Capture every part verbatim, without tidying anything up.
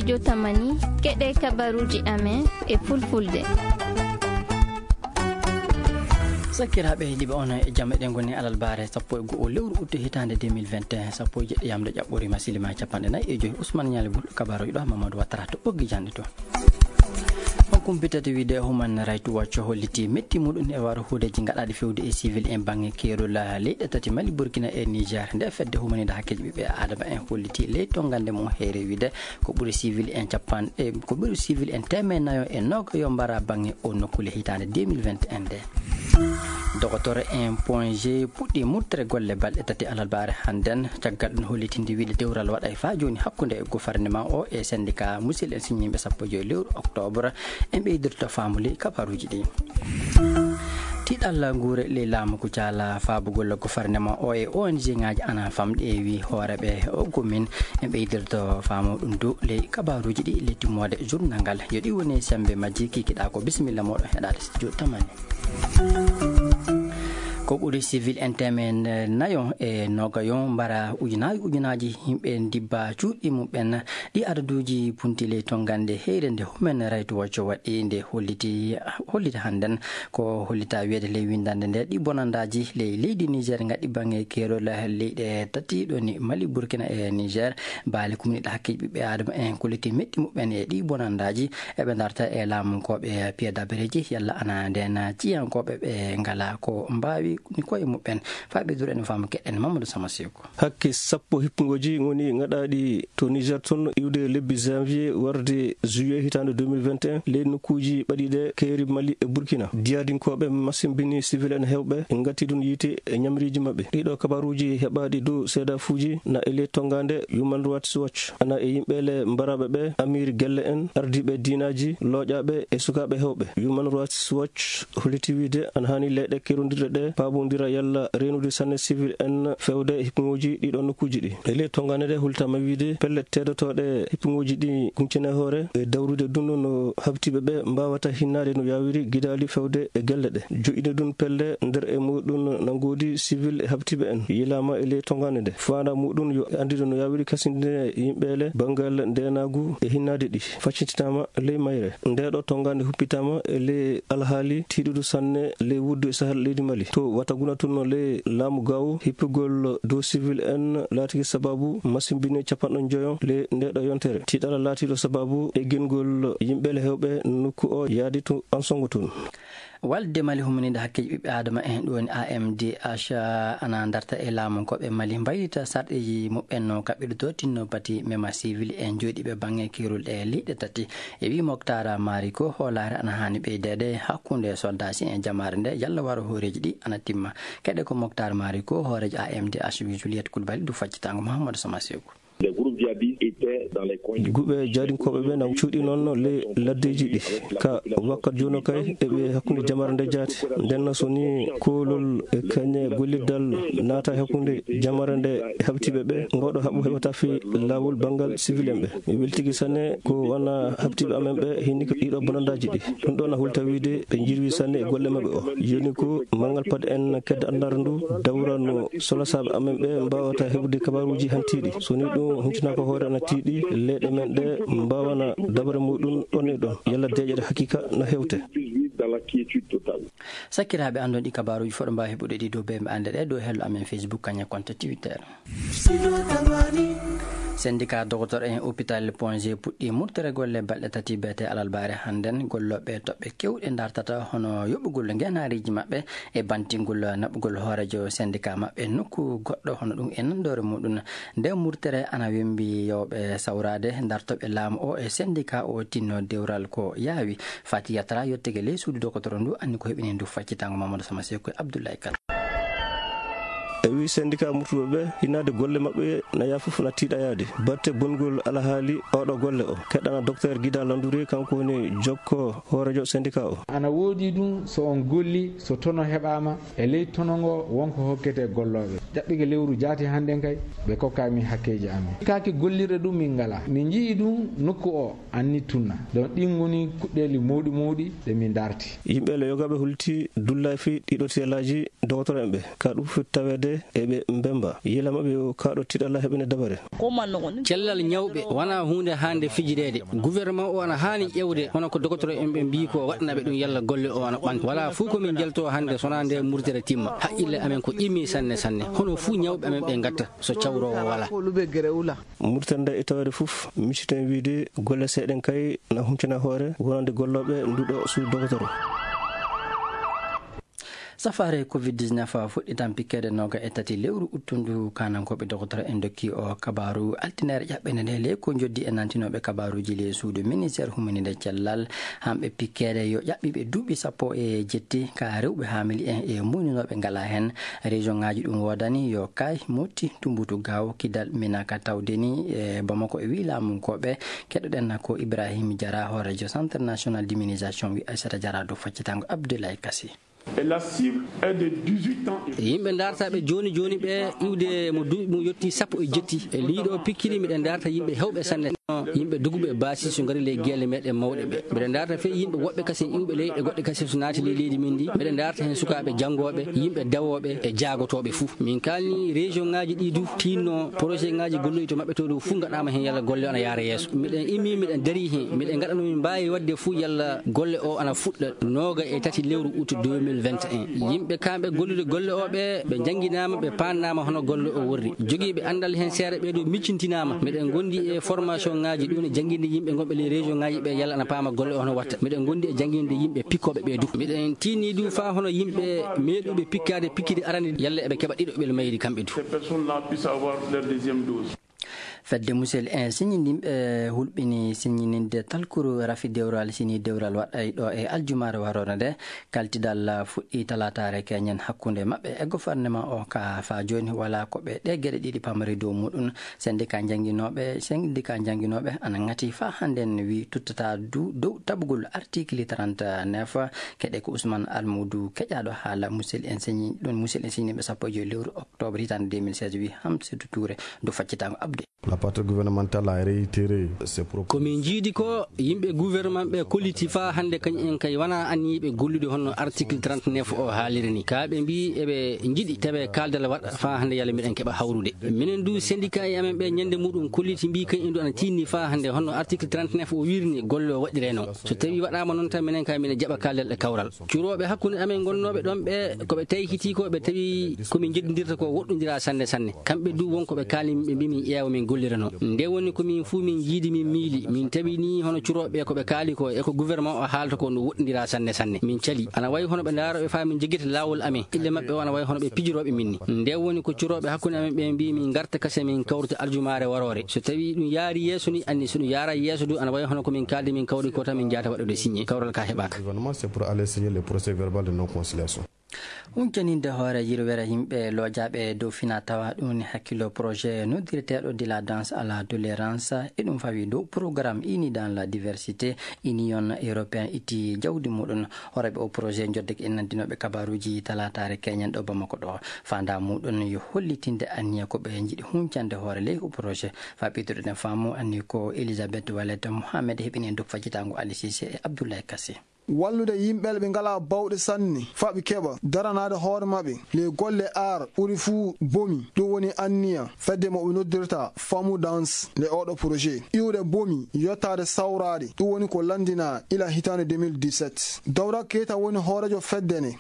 studio Tamani keɗe kabaruji amen e fulfulde. Sakiraaɓe heɗiɓe on e jamme ɗen goni alal baare sappo e go'o lewru udde hitande deux mille vingt et un sappo e jeɗɗi yamde ƴaɓɓori masilima capanɗe nayyi e joyi Ousmane Ñale Bul kabaruji ɗo Mamadou Wattara to ɓoggi jande to on kumpitade wiide Human Right Watch holliti metti muɗum e waro huudeji gaɗaɗi fewde e civil en banggue kerol leyɗe tati Mali Burkina e Niger nde fedde humanide hakkeji ɓiɓɓe adama en holliti ley tongande mum heere wiide ko ɓuuri civil en capanɗe ko ɓuuri civil en temenayo e nogayo mbara banggue o nokkule hitande deux mille vingt et un nde docteur un point g puɗɗi murtere golle balɗe tati alal baare hannden caggal ɗum hollitinde wiide dewral waɗa fa joni hakkude e gouvernement o e syndicat musidɗo en signimɓe sappo joyi lewru octobre en ɓeydirta famuli kabaruji ɗi tiɗalla guure ley laamu ko caala faabugol gouvernement o e O N G ngaji ana famɗi e wi hooreɓe o gomin en ɓeydirta faamu ɗum dow ley kabaruji ɗi ley timmode journal ngal yo ɗi woni sembe majji kikiɗa ko bisimilla moɗon heɗade studio Tamani ko ɓuuri civil en temen nayo e nogayo mbara ujunaji ujunaji yimɓe dibba cuuɗi muɓen ɗi adaduji puntile tongande heyre nde Human Right Watch waɗi nde holliti holliti hannden ko hollita wiyede ley windande nde ɗi bonandaji ley leydi Niger gaɗi banggue kerol leyɗe tati ɗoni Mali Burkina e Niger baali kumniɗo hakkeji ɓiɓɓe adama en kolliti metti muɓen e ɗi bonandaji eɓe darta e laamunkoɓe piyedabereji yalla ana nden ciyankoɓe ɓe ngala ko mbawi ni koye muɓen faɓidur en fama keɗen Mamadou Samaseko hakke sappo hippugoji goni gaɗaɗi to Niger toon iwde lebbi janvier warde juillet hitande deux mille vingt et un ley nokkuji ɓaɗiɗe keeri Mali e Burkina diyadinkoɓe masimbini civil en hewɓe e gatti ɗum yiite e ñamriji mabɓe ɗiɗo kabaruji heɓaɗi dow seeda fuuji na e ley tongande Human Rights Watch ana e yimɓele mbaraɓe ɓe amir gelle en ardiɓe dinaji looƴaɓe e sukaɓe hewɓe Human Rights Watch holliti wiide ana hani leyɗe kerodirɗe ɗe paabodira yalla renude sanne civil en fewde hippugoji ɗiɗo nokkuji ɗi e ley tongande nde hultama wiide pelle tedotoɗe hippugoji ɗi kuncine hoore e dawrude dun no habtiɓe ɓe mbawata hinnade no yawiri guidali fewde e gelle ɗe joƴine ɗum pelle nder e muɗum nangodi civil e habtiɓe en yilama e ley tongande nde fanda muɗum yo andide no yawiri kasindine yimɓele bangal ndenagu e hinnade ɗi faccitinama ley mayre ndeɗo tongande huppitama e ley alhaali tiɗudu sanne ley wuddu e sahal leydi Mali to wataguna tun no ley laamu gaw hippugol dow civil en laatiki sababu masimbine capanɗon joyon ley ndeɗo yontere tiɗala laatiɗo sababu e gengol yimɓele hewɓe nokku o yaadi to ansongo tun walde Mali humanide hakkeji ɓiɓɓe adama en ɗoni A M D H ana darta e laamunkoɓe Mali mbaylita sarɗeji muɓɓen no kaɓɓiɗo to tinno pati mema civil en jooɗiɓe banggue kerol e leyɗe tati e wi Mokhtar Mariko hoolare ana hani ɓeydede hakkude soldasi en jamare nde yalla waro hooreji ɗi ana timma keɗe ko Mokhtar Mariko hoorejo A M D H wi Juliette Coulibaly du faccitango Mouhamadou Samaseko guɓe jaadinkoɓe ɓe na cuuɗi noon le laddeji ɗi ka wakkat jono kay eɓe hakkude jamare nde jaati nden so ni kolol e kañe golliddal naata hakkude jamare nde habtiɓe ɓe ngoɗo haɓu heɓata fi lawol banggal civil en ɓe mi weltigi sanne ko wana habtiɓe amen ɓe hinni ko ɗiɗo bonandaji ɗi ɗum ɗon a hulta wiide ɓe jirwi sanne e golle mabɓe o yoni ko mangal pad en kedde andare ndu dawra no solasaɓe amen ɓe mbawata heɓude kabaruji hantiɗi so ni ɗum huncunaka hoore ana tiiɗi leyɗe men ɗe mbawana dabare muɗum ɗon e ɗon yalla deƴere hakika no hewte sakkiraɓe andon ɗi kabaruji foɗo mbawi heɓude ɗi dow bemɓe ande ɗe dow hello amen Facebook kaña compte Twitter syndicat docteur en hôpital point g puɗɗi murtere golle balɗe tati bete alal baare hannden golloɓe toɓɓe kewɗe dartata hono yoɓugol ngenariji mabɓe e bantingol naɓugol hoorejo syndicat mabɓe nokku goɗɗo hono ɗum e nandore muɗum nde murtere ana wembi yewɓe sawrade dartoɓe laamu o e syndicat o tinno dewral ko yaawi Fati Yatara yettege ley suudu docteur ndu anni ko heɓini ndu faccitango Mamadou Samaseko e Abdoulaye Kane e wi syndicat murtuɓe ɓe hinnade golle mabɓe na yaa fof na tiiɗa yaade batte bongol alahaali oɗo golle o keɗɗana docteur Guida Landouri kanko woni jokko hoorejo syndicat o ana woodi ɗum so on golli so tono heɓama e ley tono ngo wonko hokkete golloɓe jaɓɓige lewru jaati hannden kay ɓe kokkami hakkeji amen kaki gollirde ɗum min ngala min jii ɗum nokku o anni tunna donc ɗin goni kuɗɗeli mawɗi mawɗi ɗe min darti yimɓe le yogaɓe hulti dullafi ɗiɗo telaji docteur en ɓe ka ɗum foti tawede ɓe eɓe mbemba yila maɓe o kaɗo tiɗalla heɓene dabare cellal ñawɓe wona hunde hande fijirede gouvernement o ana hani ƴewde hono ko docteur en ɓe mbi ko waɗnaɓe ɗum yalla golle o ana ɓanta wala fuu komin jalto hande sona nde murtere timma haqqille amen ko imi sanne sanne hono fuu ñawɓe amen ɓe gatta so cawrowo wala murtande e tawade fof micciten wiide golle seeɗen kay na humtina hoore wonande golloɓe nduɗo sous docteur safare covid dix-neuf fuɗɗitan pikkede noga e tati lewru uttundu kanankoɓe docteur en dokki o kabaru altinere ƴaɓɓene nde le ko joddi e nantinoɓe kabaruji le suudu ministére humanide cellal hamɓe pikkede yo ƴaɓɓiɓe duuɓi sappo e jetti ka rewɓe hamili en e muñinoɓe ngala hen région ngaji ɗum wodani yo kay motti tumbutu gaw kidal minaka tawdeni e bamako e wi lamunkoɓe keɗoɗen ko ibrahima diara horejo centre national d'immunisation wi aissata diara do faccitango abdoulaye kassi. Et la cible est de dix-huit ans. yimɓe dartaɓe joni joni ɓe iwde mo duuɓi mo yetti sappo e jetti e liiɗo pikkiri miɗen darta yimɓe hewɓe sanne yimɓe duguɓe baasi so ngari ley gelle meɗen mawɗe ɓe mbiɗen darta fe yimɓe woɓɓe kasi iwɓe leyɗe goɗɗe kasi so naati ley leydi min ndi mbiɗen darta hen sukaɓe janggoɓe yimɓe dawoɓe e jaagotoɓe fou min kalni région ngaji ɗi du tinno projet ngaji golloyi to mabɓe to ɗo fuu gaɗama hen yalla golle ana yaara yeeso miɗen immi miɗen daari hen miɗen gaɗa nomin mbawi wadde fuu yalla golle o ana fuɗɗa noga e tati lewru août deux mille vingt et un yimɓe kamɓe gollude golle o ɓe ɓe jangguinama ɓe pannama hono golle o worri joguiɓe andal hen seeɗa ɓeɗo miccintinama miɗen gondi e formation ngaji ɗum e jangguinde yimɓe gonɓe les région ngaji ɓe yalla ana paama golle o hono watta miɗen gondi e jangguinde yimɓe pikkoɓe ɓe du miɗen tinni du fa hono yimɓe meeɗuɓe pikkade pikkide arani yalla eɓe keeɓa ɗiɗoɓel mayri kamɓe du fedde musel en siñinimɓe hulɓini siñininde talkuru rafi dewral sini dewral waɗay ɗo e aljumare warore nde kaltidal fuɗɗi talatare keñen hakkude mabɓe e gouvernement o ka fa joni wala koɓe ɗe gueɗe ɗiɗi pamari dow muɗum syndicat jangguinoɓe syndicat jangguinoɓe ana gati fa handen wi tuttata du dow tabgol article trente-neuf keɗe ko ousmane almoudou keƴaɗo haala musel en siñi ɗon musel en siñinimɓe sappo e joyi lewru octobre hitande deux mille seize wi hamsidou touré do faccitango abde la partie gouvernementale a réitéré ses propos. komin jiidi ko yimɓe gouvernement ɓe kolliti fa hande kañum en kay wona anniɓe gollude honno article trente-neuf o haaliri ni kaɓe mbi eɓe jiiɗi tawe kaldal waɗa fa hande yalla miɗen keeɓa hawrude minen du syndicat e amen ɓe ñande muɗum kolliti mbi kañum du ana tinni fa hande honno article trente-neuf o wirni golle o waɗire noon so tawi waɗama noon tan minen kay minen jaɓa kaldal e kawral curoɓe hakkude amen gonnoɓe ɗon ɓe koɓe taykiti ko ɓe tawi komin jeddodirta ko woɗɗodira sanne sanne kamɓe du wonkoɓe kaali ɓe mbi min ƴeewa min gollirano nde woni komin fuu min jiidi min miili min tawi ni hono curoɓe koɓe kaali ko eko gouvernement o haalta ko no woɗɗodira sanne sanne min cali ana wayi hono ɓe daaroɓe fa min joguita lawol amen ille mabɓe o ana wayi hono ɓe pijiroɓe minni nde woni ko curoɓe hakkude amen ɓe mbi min garta kase min kawrita aljumare warore so tawi ɗum yaari yeeso ni anni so ɗum yaara yeeso du ana wayi hono komin kaldi min kawri ko tan min jaata waɗude signé kawral ka heɓaka c'est pour aller signer le procès verbal de non conciliation. huncaninde hoore yirwere yimɓe loojaɓe dow fina tawa ɗum ni hakkilo projet noddirteɗo de la danse à la tolérance e ɗum fawi dow programme ini dans la diversité union européen itti jawdi muɗum horeɓe o projet joddeke en nandinoɓe kabaruji talatare keñen ɗo bamako ɗo fanda muɗum yo hollitinde anniya koɓe jiiɗi huncande hoore ley o projet fa ɓeyduɗoɗen faamu anni ko elisabeth wallet mohamed heɓini en dow faccitango ali sisé e abdoulaye kassé wallude yimɓeɓe ɓe ngala bawɗe sanne faɓe keɓa daranade hoore maɓɓe les golle ar ɓuuri fuu bomi ɗum woni anniya fedde moɓe noddirta famu danse le oɗo projet iwde bomi yettade sawrade ɗum woni ko landina ila hitande deux mille dix-sept dawra keta woni hoorejo feddene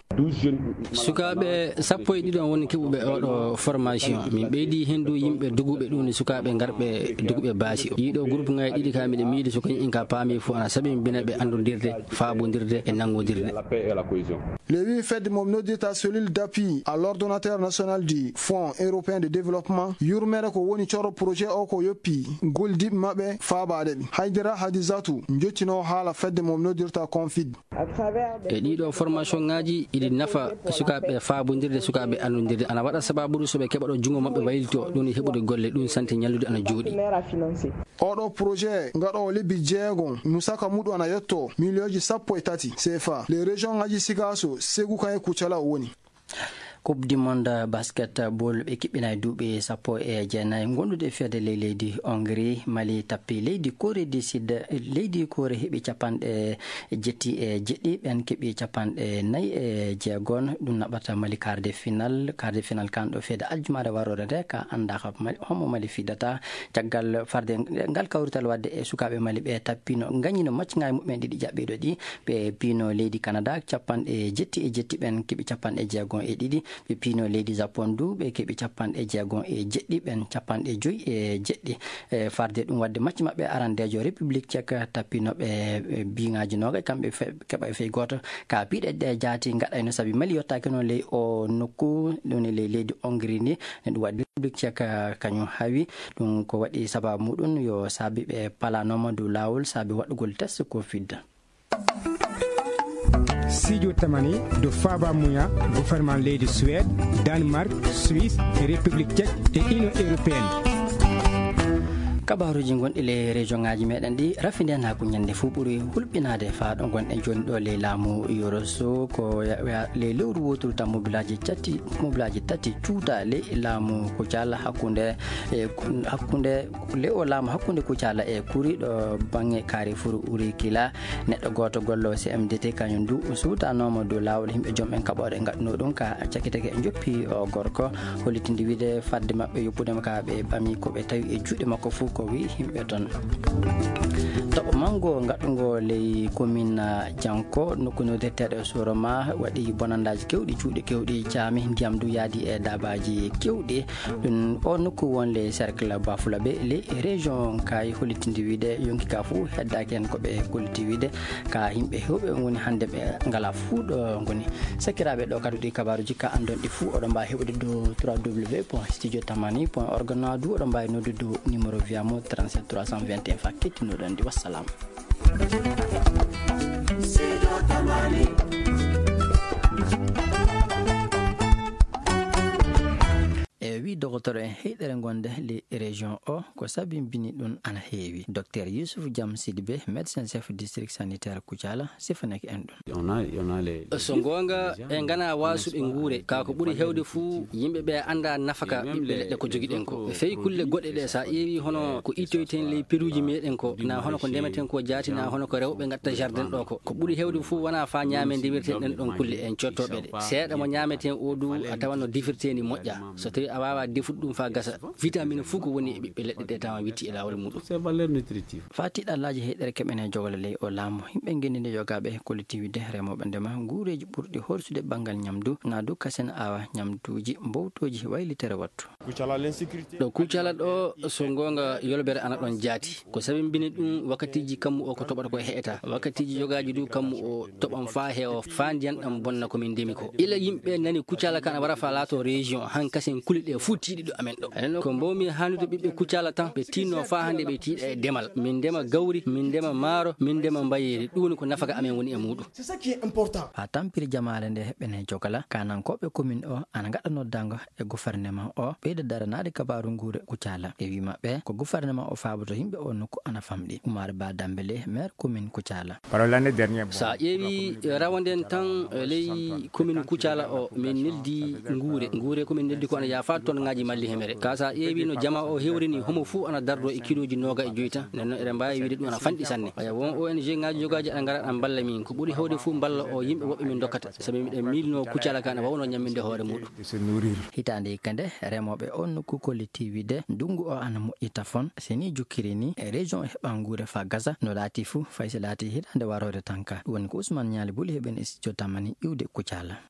sukaɓe sappo e ɗiɗon woni keɓuɓe oɗo formation min ɓeydi hen du yimɓe duguɓe ɗum ni sukaɓe garɓe duguɓe baasi o yiɗo groupe ngaji ɗiɗi ka miɗe miidi so kañum en ka paami fo ana saabi mbina ɓe andodirde faabodirde et nangodirde le huit fedde mom noddirta cellule d'appui à l'ordonnateur national du fonds européen de développement yurmere ko woni coro projet o ko yoppi goldiɓe mabɓe faabade ɓe haydara hadisatu jottino haala fedde mom noddirta confid e ɗiɗo formation ngaji iɗi nafa sukaɓe faabodirde sukaɓe andodirde ana waɗa sababude soɓe keɓa ɗo jungo mabɓe waylito ɗum heɓude golle ɗum sante ñallude ana jooɗi oɗo projet gaɗo lebbi jeegon musaka muɗum ana yetto millionji sappo e tati C F A les régions ngaji sikaso segu kan e kucala o woni coupe du monde basketball ɓe kiɓɓina duuɓi sappo e jeenayi gonɗude fiyade ley leydi Hongrie. Mali tappi leydi Corée du Sud. Leydi Corée heɓi capanɗe jetti e jeɗɗi, ɓen keɓi capanɗe nayyi e jeegon. ɗum naɓata Mali karde final karde final kanɗo feede aljumare warore nde ka anda homo Mali fidata caggal farde ngal kawrital wadde e sukaɓe Mali ɓe tappino gañino matchŋaji mumen ɗiɗi jaɓɓiɗo ɗi ɓe piino leydi Canada capanɗe jetti e jetti, ɓen keɓi capanɗe jeegon e ɗiɗi. ɓe piino leydi Japon du ɓe keɓi capanɗe jeegon e jeɗɗi, ɓen capanɗe joyi e jeɗɗi. e farde ɗum wadde match maɓɓe arandejo République Tchèque tappinoɓe biŋaji noga kamɓe keɓa e fey goto ka piɗe ɗe jaati gaɗayno saabi Mali yottaki noon ley o nokku ɗum ley leydi Hongrie ni ne ɗum waɗi République Tchèque kañum hawi ɗum ko waɗi sababu muɗum yo saabi ɓe palanoma dow lawol saabi waɗugol test Covid. Sidio Tamani do Faba Mouya, gouvernement leydi Suède, Danemark, Suisse, République Tchèque et Union européenne. kabaruji gonɗi le région ngaji meɗen ɗi rafiden ha ko ñande fuu ɓuuri hulɓinade fa ɗo gonɗen joni ɗo ley laamu yoroso ko ley lewru woturu tan mobilaji tati mobilaji tati cuuta ley laamu Kucala hakkude e hakkude ley o laamu hakkude Kucala e Kuri ɗo bangge Carrefour Uri Kila. neɗɗo goto gollo C M D T kañum du suutanoma dow lawol yimɓe joom en kaɓore gaɗuno ɗum ka cakkitake e joppi o gorko hollitinde wiide fadde mabɓe yoppudema ka ɓe ɓami koɓe tawi e juuɗe makko fuu ko wi himɓe ton. toɓo mango gaɗugo ley commune Dianko nokkuno detteɗo Soroma waɗi bonandaji kewɗi cuuɗi kewɗi caami ndiyam du yaadi e dabaji kewɗi. ɗum o nokku wonle cercle Bafulaɓe ley région kay hollitinde wiide yonki ka fuu heddaki hen koɓe kolliti wiide ka yimɓe hewɓe woni hande ɓe ngala fuu ɗo goni. sakiraɓe ɗo kadi ɗi kabaruji ka andon ɗi fuu oɗon mbawi heɓude dow w w w point studio tamani point org na du oɗon mbawi noddude dow numéro wiyamo trente-sept trois cent vingt et un fa kettinoɗon ndi wassalam. e wi docteur en heydere gonde le région o ko sabimbini ɗum ana heewi. docteur Youssouf Diam Sidibé médecin chef district sanitaire Kucala sifanake en ɗum. so gonga e gana wasuɓe guure ka ko ɓuuri hewde fuu yimɓeɓe anda nafaka ɓiɓɓe leɗɗe ko joguiɗen ko feyi kulle goɗɗe ɗe sa ƴeewi hono ko ittoyten ley peruji meɗen ko na hono ko ndemeten ko jaati na hono ko rewɓe gatta jardin ɗo ko ko ɓuuri hewde fuu wona fa ñaame ndiwirten ɗen ɗon kulle en cottoɓe ɗe seeɗa mo ñameten o du a tawanno difirteni moƴƴa so tawi a wawa defude ɗum fa gasa vitamine fuu ko woni e ɓiɓɓe leɗɗe ɗe tawa witti e lawol muɗum. fa tiɗallaji heydere keɓene jogole ley o laamu yimɓe gendinde yogaɓe collectivité remoɓe ndema guureji ɓurɗi horsude banggal ñamdu na du kasen awa ñamduji mbowtoji waylitere wattu. ɗo Kucala ɗo so gonga yolbere ana ɗon jaati ko sabimbini ɗum wakkatiji kammu o ko toɓata ko heeta wakkatiji yogaji du kammu o toɓan fa heewo fa ndiyan ɗam bonna komin ndemi ko ila yimɓe nani Kucala kana wara fa laato région han kasen kuliɗe fuu tiiɗi ɗo amen ɗo enen ko mbawmi hannude ɓiɓɓe Kucala tan ɓe tinno fa hande ɓe tiiɗa e demal min ndema gawri min ndema maaro min ndema mbayeri ɗum ko nafaka amen woni e muɗum. ha tampiri jamale nde heɓene jogala kanankoɓe commune o ana gaɗa noddago e gouvernement o ɓeyda daranade kabaru guure Kucala e wi maɓɓe ko gouvernement o faaboto yimɓe o nokku ana famɗi. Oumar Ba Dambélé maire commune Kucala. sa ƴeewi rawanden tan ley commune Kucala o min neldi guure guure komin neldi ko ana yafa ton ngaji malli hemere ka sa ƴeewi no jama o hewrini homo fuu ana dardo e kiloji noga e joyi tan nden noon eɗen mbawi wiide ɗum ana fanɗi sanne aya won O N G ngaji jogaji aɗa gara ɗan balla min ko ɓuuri hewde fuu balla o yimɓe woɓɓe min dokkata sabi miɗen milno Kucala ka ne wawno ñamminde hoore muɗum. hitande kande remoɓe on nokku kolliti wiide ndungu o ana moƴƴita fon seni jukkiri ni e région heɓan guure fa gasa no laati fuu fayso laati hitande warore tanka woni ko Ousmane Niali Buli heɓen e studio tamani iwde Kucala.